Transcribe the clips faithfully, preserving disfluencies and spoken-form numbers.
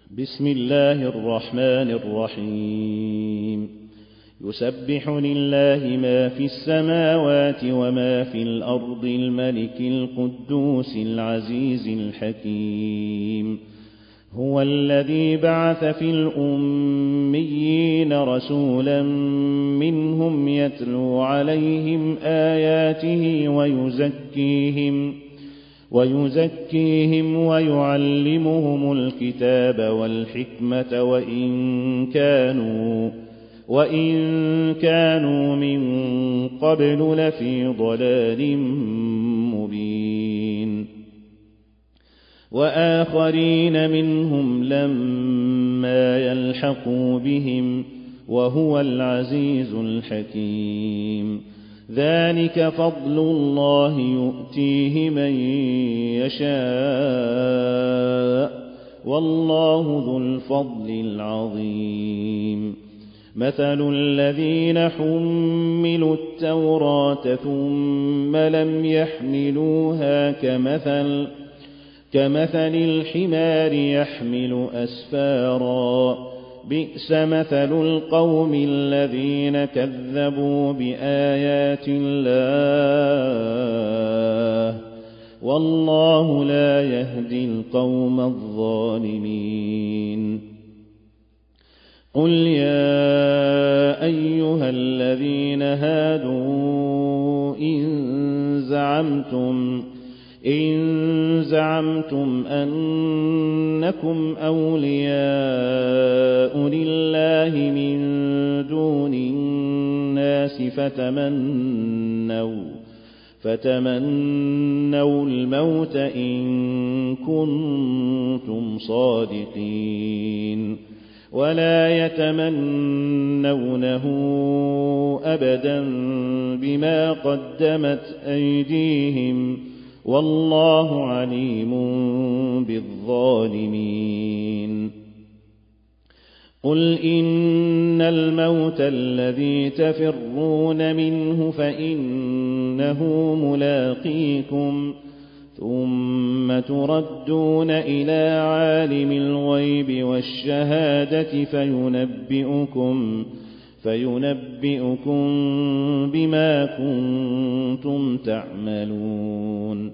بسم الله الرحمن الرحيم يسبح لله ما في السماوات وما في الأرض الملك القدوس العزيز الحكيم هو الذي بعث في الأميين رسولا منهم يتلو عليهم آياته ويزكيهم ويزكيهم ويعلمهم الكتاب والحكمة وإن كانوا وإن كانوا من قبل لفي ضلال مبين وآخرين منهم لما يلحقوا بهم وهو العزيز الحكيم ذلك فضل الله يؤتيه من يشاء والله ذو الفضل العظيم مثل الذين حملوا التوراة ثم لم يحملوها كمثل كمثل الحمار يحمل أسفارا بئس مثل القوم الذين كذبوا بآيات الله والله لا يهدي القوم الظالمين قل يا أيها الذين هادوا إن زعمتم إن زعمتم أنكم أولياء لله من دون الناس فتمنوا فتمنوا الموت إن كنتم صادقين ولا يتمنونه أبدا بما قدمت أيديهم والله عليم بالظالمين قل إن الموت الذي تفرون منه فإنه ملاقيكم ثم تردون إلى عالم الغيب والشهادة فينبئكم فينبئكم بما كنتم تعملون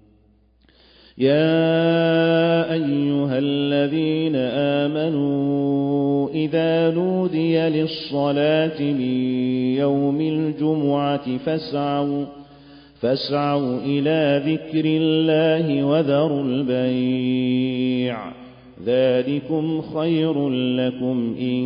يا أيها الذين آمنوا إذا نودي للصلاة من يوم الجمعة فاسعوا فاسعوا إلى ذكر الله وذروا البيع ذلكم خير لكم إن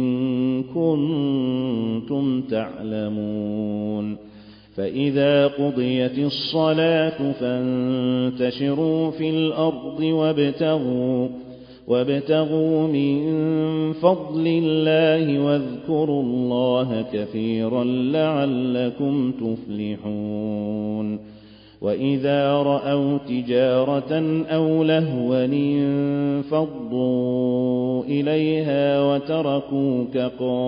كنتم تعلمون فإذا قضيت الصلاة فانتشروا في الأرض وابتغوا وابتغوا من فضل الله واذكروا الله كثيرا لعلكم تفلحون وإذا رأوا تجارة أو لهوا انفضوا إليها وتركوك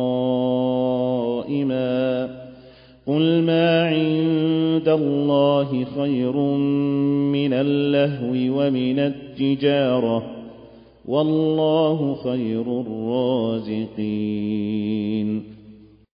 قائما قل ما عند الله خير من اللهو ومن التجارة والله خير الرازقين